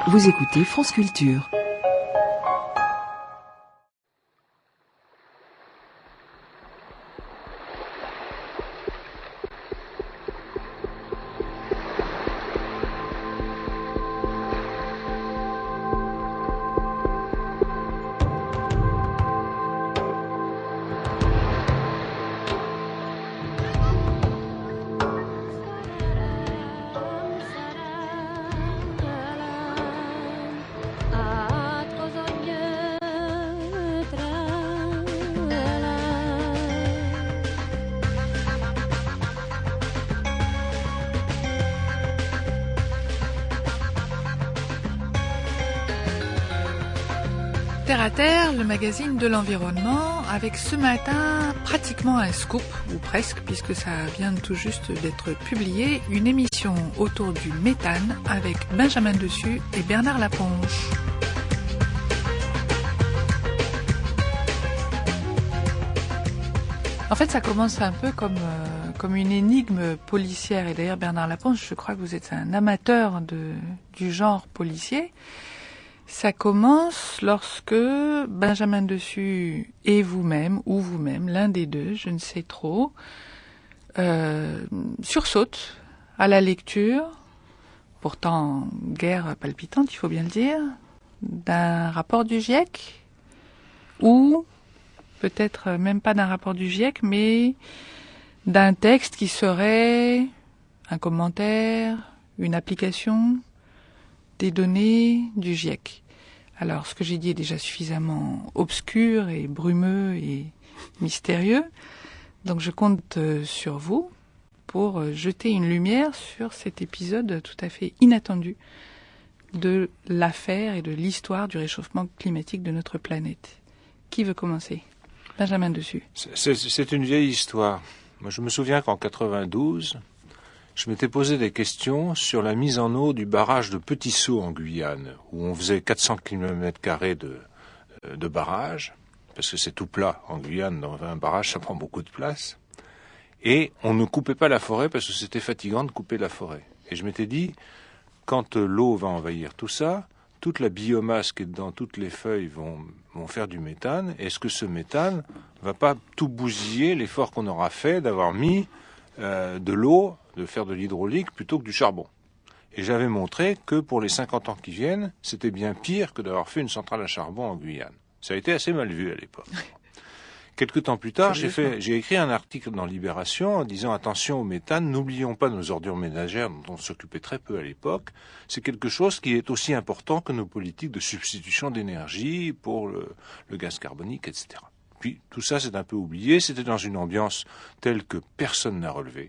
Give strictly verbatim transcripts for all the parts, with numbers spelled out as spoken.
Vous écoutez France Culture. Terre à Terre, le magazine de l'environnement, avec ce matin pratiquement un scoop, ou presque, puisque ça vient tout juste d'être publié, une émission autour du méthane avec Benjamin Dessus et Bernard Laponche. En fait, ça commence un peu comme, euh, comme une énigme policière, et d'ailleurs Bernard Laponche, je crois que vous êtes un amateur de, du genre policier. Ça commence lorsque Benjamin Dessus et vous-même, ou vous-même, l'un des deux, je ne sais trop, euh, sursaute à la lecture, pourtant guère palpitante, il faut bien le dire, d'un rapport du GIEC, ou peut-être même pas d'un rapport du GIEC, mais d'un texte qui serait un commentaire, une application des données du GIEC. Alors, ce que j'ai dit est déjà suffisamment obscur et brumeux et mystérieux. Donc, je compte sur vous pour jeter une lumière sur cet épisode tout à fait inattendu de l'affaire et de l'histoire du réchauffement climatique de notre planète. Qui veut commencer ? Benjamin Dessus. C'est, c'est une vieille histoire. Moi, je me souviens qu'en quatre-vingt-douze, je m'étais posé des questions sur la mise en eau du barrage de Petit-Saut en Guyane, où on faisait quatre cents kilomètres carrés de, de barrage, parce que c'est tout plat en Guyane, dans un barrage ça prend beaucoup de place, et on ne coupait pas la forêt parce que c'était fatigant de couper la forêt. Et je m'étais dit, quand l'eau va envahir tout ça, toute la biomasse qui est dedans, toutes les feuilles vont, vont faire du méthane, est-ce que ce méthane va pas tout bousiller l'effort qu'on aura fait d'avoir mis euh, de l'eau, de faire de l'hydraulique plutôt que du charbon. Et j'avais montré que pour les cinquante ans qui viennent, c'était bien pire que d'avoir fait une centrale à charbon en Guyane. Ça a été assez mal vu à l'époque. Quelques temps plus tard, j'ai, fait, j'ai écrit un article dans Libération en disant « Attention au méthane, n'oublions pas nos ordures ménagères dont on s'occupait très peu à l'époque. C'est quelque chose qui est aussi important que nos politiques de substitution d'énergie pour le, le gaz carbonique, et cetera » Puis tout ça, c'est un peu oublié. C'était dans une ambiance telle que personne n'a relevé.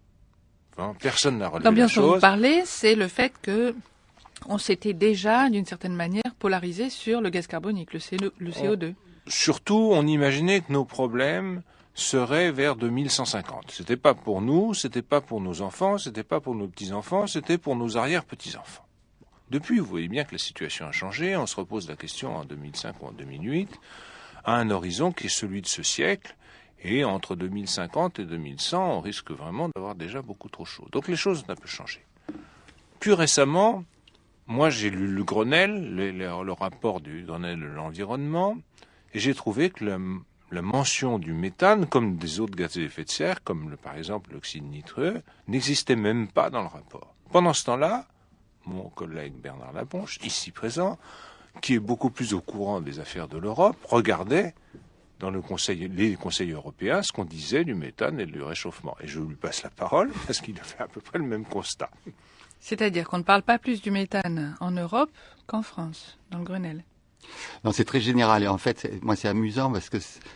Personne n'a relevé la L'ambiance chose. dont vous parlez, c'est le fait que on s'était déjà, d'une certaine manière, polarisé sur le gaz carbonique, le, C O deux. On, surtout, on imaginait que nos problèmes seraient vers deux mille cent cinquante. C'était pas pour nous, c'était pas pour nos enfants, c'était pas pour nos petits-enfants, c'était pour nos arrière-petits-enfants. Depuis, vous voyez bien que la situation a changé. On se repose la question en deux mille cinq ou en deux mille huit, à un horizon qui est celui de ce siècle. Et entre deux mille cinquante et deux mille cent, on risque vraiment d'avoir déjà beaucoup trop chaud. Donc les choses ont un peu changé. Plus récemment, moi j'ai lu le Grenelle, le, le, le rapport du Grenelle de l'environnement, et j'ai trouvé que la, la mention du méthane, comme des autres gaz à effet de serre, comme le, par exemple l'oxyde nitreux, n'existait même pas dans le rapport. Pendant ce temps-là, mon collègue Bernard Laponche, ici présent, qui est beaucoup plus au courant des affaires de l'Europe, regardait dans le conseil, les conseils européens, ce qu'on disait du méthane et du réchauffement. Et je lui passe la parole parce qu'il a fait à peu près le même constat. C'est-à-dire qu'on ne parle pas plus du méthane en Europe qu'en France, dans le Grenelle. Non, c'est très général. Et en fait, moi, c'est amusant parce que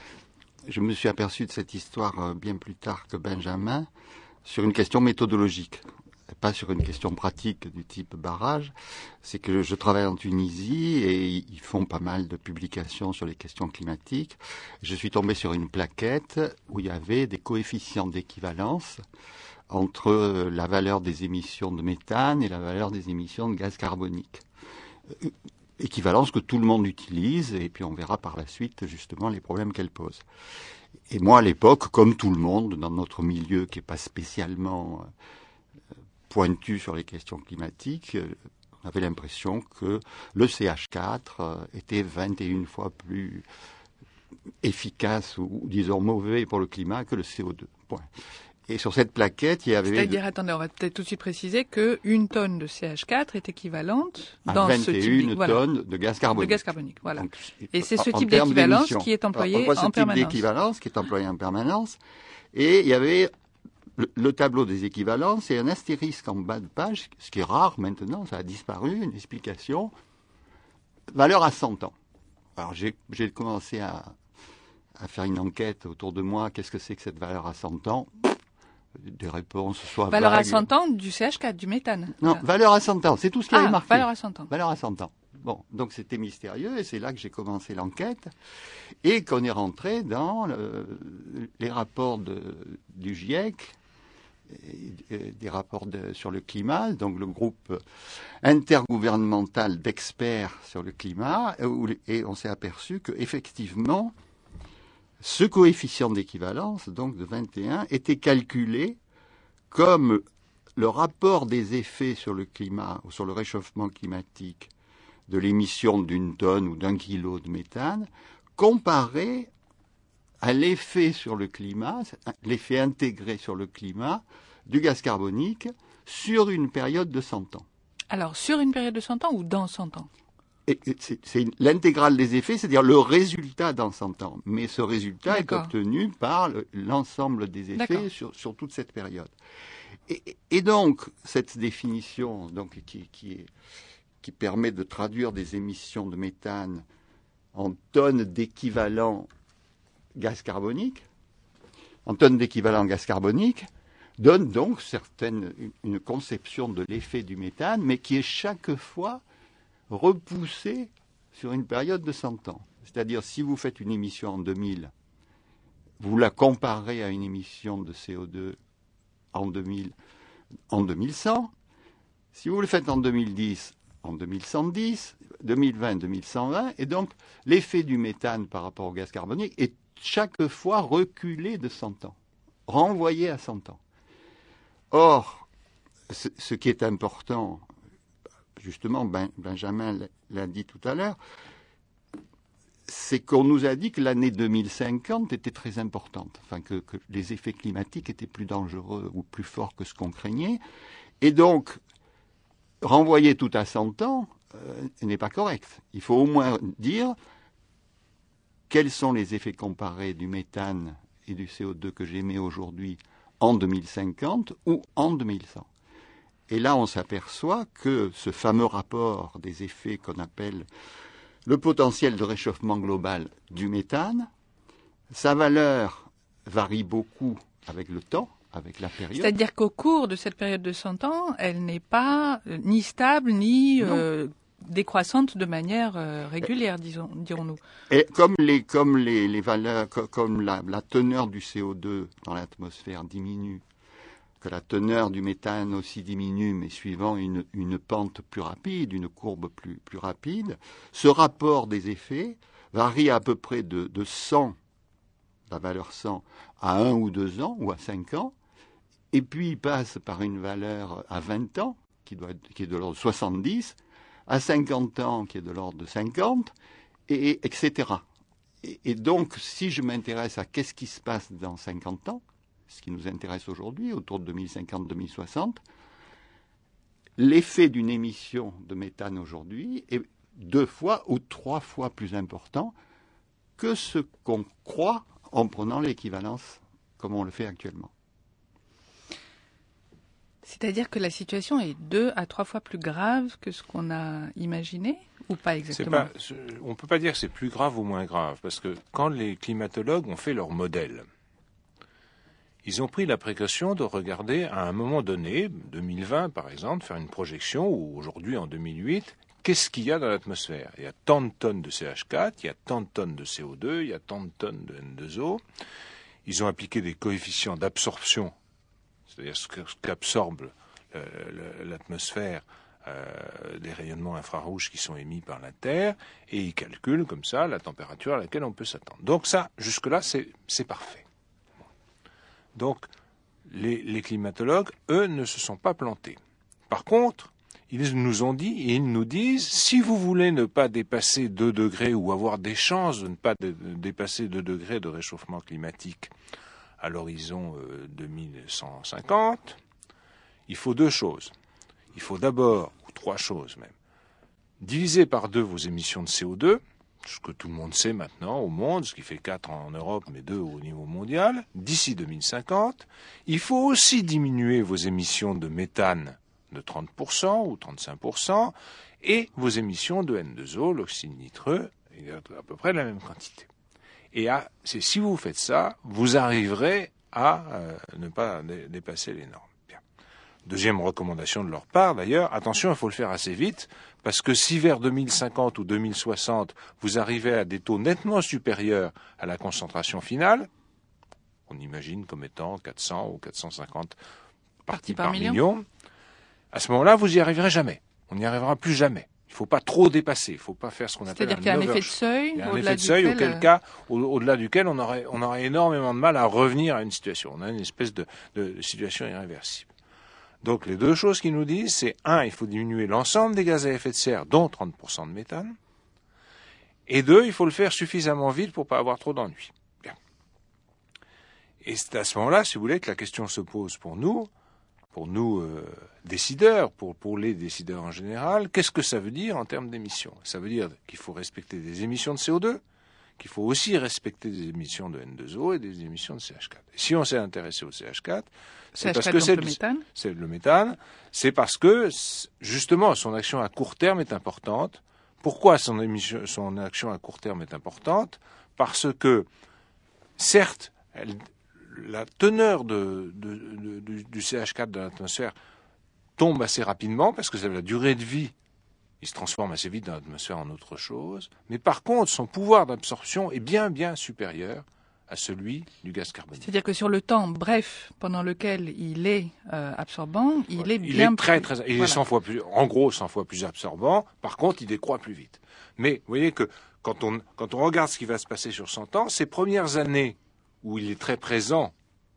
je me suis aperçu de cette histoire bien plus tard que Benjamin sur une question méthodologique. Pas sur une question pratique du type barrage, c'est que je travaille en Tunisie et ils font pas mal de publications sur les questions climatiques. Je suis tombé sur une plaquette où il y avait des coefficients d'équivalence entre la valeur des émissions de méthane et la valeur des émissions de gaz carbonique. Équivalence que tout le monde utilise et puis on verra par la suite justement les problèmes qu'elle pose. Et moi à l'époque, comme tout le monde dans notre milieu qui n'est pas spécialement pointu sur les questions climatiques, On avait l'impression que le C H quatre était vingt et une fois plus efficace ou, ou disons mauvais pour le climat que le C O deux. Point. Et sur cette plaquette, il y avait... C'est-à-dire, attendez, on va peut-être tout de suite préciser qu'une tonne de C H quatre est équivalente dans à ce type... vingt et une voilà, tonnes de gaz carbonique. De gaz carbonique, voilà. Donc, et c'est ce en, type en d'équivalence qui est employé on voit en ce permanence. type d'équivalence qui est employé en permanence. Et il y avait le, le tableau des équivalences et un astérisque en bas de page, ce qui est rare maintenant, ça a disparu, une explication. Valeur à cent ans. Alors j'ai, j'ai commencé à, à faire une enquête autour de moi, qu'est-ce que c'est que cette valeur à cent ans? Des réponses soit valeur vagues. à cent ans du C H quatre, du méthane. Non, Voilà. valeur à cent ans, c'est tout ce qui Ah, avait marqué. valeur à cent ans. Valeur à cent ans. Bon, donc c'était mystérieux et c'est là que j'ai commencé l'enquête et qu'on est rentré dans le, les rapports de, du GIEC, et, et des rapports de, sur le climat, donc le groupe intergouvernemental d'experts sur le climat, où, et on s'est aperçu qu'effectivement, ce coefficient d'équivalence, donc de vingt et un, était calculé comme le rapport des effets sur le climat ou sur le réchauffement climatique de l'émission d'une tonne ou d'un kilo de méthane, comparé à l'effet sur le climat, l'effet intégré sur le climat du gaz carbonique sur une période de cent ans. Alors, sur une période de cent ans ou dans cent ans? Et c'est, c'est l'intégrale des effets, c'est-à-dire le résultat dans cent ans. Mais ce résultat D'accord. est obtenu par le, l'ensemble des effets sur, sur toute cette période. Et, et donc, cette définition donc, qui, qui, est, qui permet de traduire des émissions de méthane en tonnes d'équivalent gaz carbonique, en tonnes d'équivalent gaz carbonique, donne donc certaines, une conception de l'effet du méthane, mais qui est chaque fois repoussée sur une période de cent ans. C'est-à-dire, si vous faites une émission en deux mille, vous la comparez à une émission de C O deux en deux mille, en deux mille cent. Si vous le faites en deux mille dix, en deux mille cent dix, deux mille vingt, deux mille cent vingt, et donc l'effet du méthane par rapport au gaz carbonique est chaque fois reculé de cent ans, renvoyé à cent ans. Or, ce, ce qui est important, justement, ben, Benjamin l'a dit tout à l'heure, c'est qu'on nous a dit que l'année deux mille cinquante était très importante, enfin que, que les effets climatiques étaient plus dangereux ou plus forts que ce qu'on craignait. Et donc, renvoyer tout à cent ans euh, n'est pas correct. Il faut au moins dire quels sont les effets comparés du méthane et du C O deux que j'émets aujourd'hui en deux mille cinquante ou en deux mille cent. Et là, on s'aperçoit que ce fameux rapport des effets qu'on appelle le potentiel de réchauffement global du méthane, sa valeur varie beaucoup avec le temps, avec la période. C'est-à-dire qu'au cours de cette période de cent ans, elle n'est pas euh, ni stable, ni euh, décroissante de manière euh, régulière, disons, dirons-nous. Et comme les, comme les, les valeurs, comme la, la teneur du C O deux dans l'atmosphère diminue, que la teneur du méthane aussi diminue, mais suivant une, une pente plus rapide, une courbe plus, plus rapide, ce rapport des effets varie à peu près de, de cent, la valeur cent, à un ou deux ans, ou à cinq ans, et puis il passe par une valeur à vingt ans, qui, doit être, qui est de l'ordre de soixante-dix, à cinquante ans, qui est de l'ordre de cinquante, et, et etc. Et, et donc, si je m'intéresse à qu'est-ce qui se passe dans cinquante ans, ce qui nous intéresse aujourd'hui, autour de deux mille cinquante deux mille soixante, l'effet d'une émission de méthane aujourd'hui est deux fois ou trois fois plus important que ce qu'on croit en prenant l'équivalence comme on le fait actuellement. C'est-à-dire que la situation est deux à trois fois plus grave que ce qu'on a imaginé, ou pas exactement? C'est pas, on ne peut pas dire que c'est plus grave ou moins grave, parce que quand les climatologues ont fait leur modèle, ils ont pris la précaution de regarder à un moment donné, deux mille vingt par exemple, faire une projection, ou aujourd'hui en deux mille huit, qu'est-ce qu'il y a dans l'atmosphère? Il y a tant de tonnes de C H quatre, il y a tant de tonnes de C O deux, il y a tant de tonnes de N deux O. Ils ont appliqué des coefficients d'absorption, c'est-à-dire ce qu'absorbe l'atmosphère euh, des rayonnements infrarouges qui sont émis par la Terre, et ils calculent comme ça la température à laquelle on peut s'attendre. Donc ça, jusque-là, c'est, c'est parfait. Donc, les, les climatologues, eux, ne se sont pas plantés. Par contre, ils nous ont dit et ils nous disent, si vous voulez ne pas dépasser deux degrés ou avoir des chances de ne pas de, de dépasser deux degrés de réchauffement climatique à l'horizon euh, deux mille cent cinquante, il faut deux choses. Il faut d'abord, ou trois choses même, diviser par deux vos émissions de C O deux, ce que tout le monde sait maintenant au monde, ce qui fait quatre en Europe, mais deux au niveau mondial, d'ici deux mille cinquante. Il faut aussi diminuer vos émissions de méthane de trente pour cent ou trente-cinq pour cent, et vos émissions de N deux O, l'oxyde nitreux, il y a à peu près la même quantité. Et à, c'est, si vous faites ça, vous arriverez à euh, ne pas dé- dépasser les normes. Bien. Deuxième recommandation de leur part, d'ailleurs, attention, il faut le faire assez vite, parce que si vers deux mille cinquante ou deux mille soixante, vous arrivez à des taux nettement supérieurs à la concentration finale, on imagine comme étant quatre cents ou quatre cent cinquante parties par, par million, million, à ce moment-là, vous n'y arriverez jamais. On n'y arrivera plus jamais. Il ne faut pas trop dépasser. Il ne faut pas faire ce qu'on appelle un C'est-à-dire qu'il y a un effet de seuil. Il y a un effet de seuil, duquel... auquel cas, au- au-delà duquel on aurait, on aurait énormément de mal à revenir à une situation. On a une espèce de, de situation irréversible. Donc les deux choses qu'ils nous disent, c'est un, il faut diminuer l'ensemble des gaz à effet de serre, dont trente pour cent de méthane. Et deux, il faut le faire suffisamment vite pour ne pas avoir trop d'ennuis. Bien. Et c'est à ce moment-là, si vous voulez, que la question se pose pour nous, pour nous euh, décideurs, pour, pour les décideurs en général, qu'est-ce que ça veut dire en termes d'émissions? Ça veut dire qu'il faut respecter des émissions de C O deux, qu'il faut aussi respecter des émissions de N deux O et des émissions de C H quatre. Et si on s'est intéressé au C H quatre, c'est parce que c'est le méthane. C'est le méthane, c'est parce que justement son action à court terme est importante. Pourquoi son, émission, son action à court terme est importante? Parce que, certes, elle, la teneur de, de, de, du, du C H quatre dans l'atmosphère tombe assez rapidement, parce que c'est la durée de vie, il se transforme assez vite dans l'atmosphère en autre chose, mais par contre, son pouvoir d'absorption est bien, bien supérieur à celui du gaz carbonique. C'est-à-dire que sur le temps bref pendant lequel il est euh, absorbant, il ouais, est bien il est très, plus... très, il voilà. est cent fois plus, en gros, cent fois plus absorbant. Par contre, il décroît plus vite. Mais vous voyez que quand on, quand on regarde ce qui va se passer sur cent ans, ces premières années où il est très présent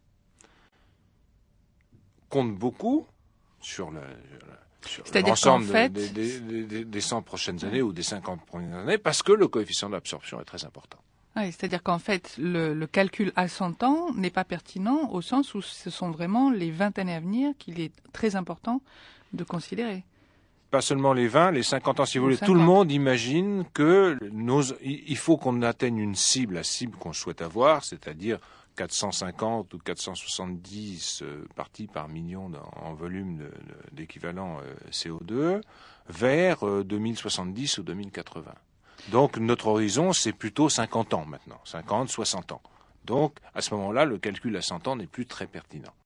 comptent beaucoup sur le, sur l'ensemble fait... des, des, des, des cent prochaines années ou des cinquante premières années, parce que le coefficient d'absorption est très important. Oui, c'est-à-dire qu'en fait, le, le calcul à cent ans n'est pas pertinent au sens où ce sont vraiment les vingt années à venir qu'il est très important de considérer. Pas seulement les vingt, les cinquante ans, si vous voulez. cinquante. Tout le monde imagine que nos, il faut qu'on atteigne une cible, la cible qu'on souhaite avoir, c'est-à-dire quatre cent cinquante ou quatre cent soixante-dix euh, parties par million dans, en volume de, de, d'équivalent euh, C O deux, vers euh, deux mille soixante-dix ou deux mille quatre-vingts. Donc notre horizon, c'est plutôt cinquante ans maintenant, cinquante, soixante ans. Donc à ce moment-là, le calcul à cent ans n'est plus très pertinent.